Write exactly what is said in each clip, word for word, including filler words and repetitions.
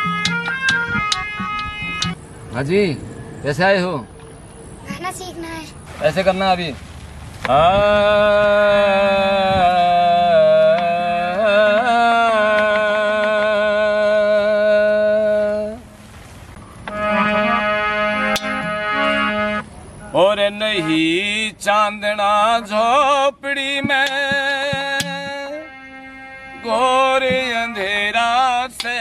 हाँ जी, कैसे आए हो? गाना सीखना है। ऐसे करना अभी। और नहीं चांदना झोपड़ी में घोर अंधेरा से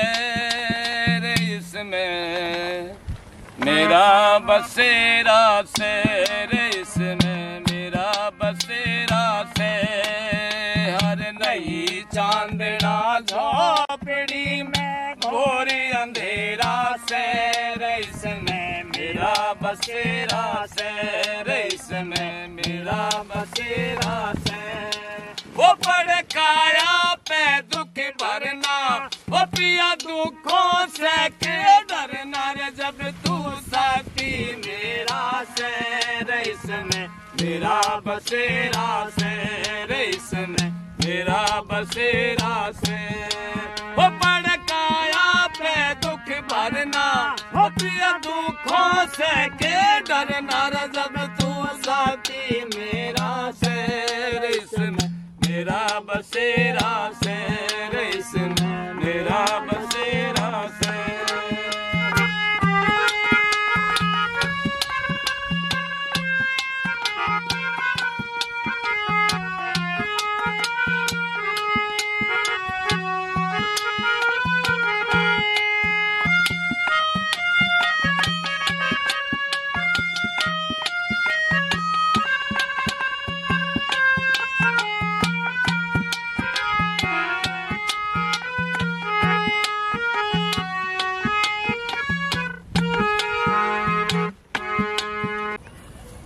इसमें मेरा बसेरा से रे इसमें मेरा बसेरा से हर नई चांदना झोपड़ी में घोर अंधेरा से रे इसमें मेरा बसेरा से रे इसमें मेरा बसेरा से वो पड़ काया पे दुख भरना वो पिया दुखों से के डरना रे जब तू साथी मेरा से रे इसमें मेरा बसेरा से रे इसमें मेरा बसेरा से वो पड़ काया पे दुख भरना वो पिया दुखों से के डरना रे जब तू साथी मेरा से रे इसमें मेरा बसेरा से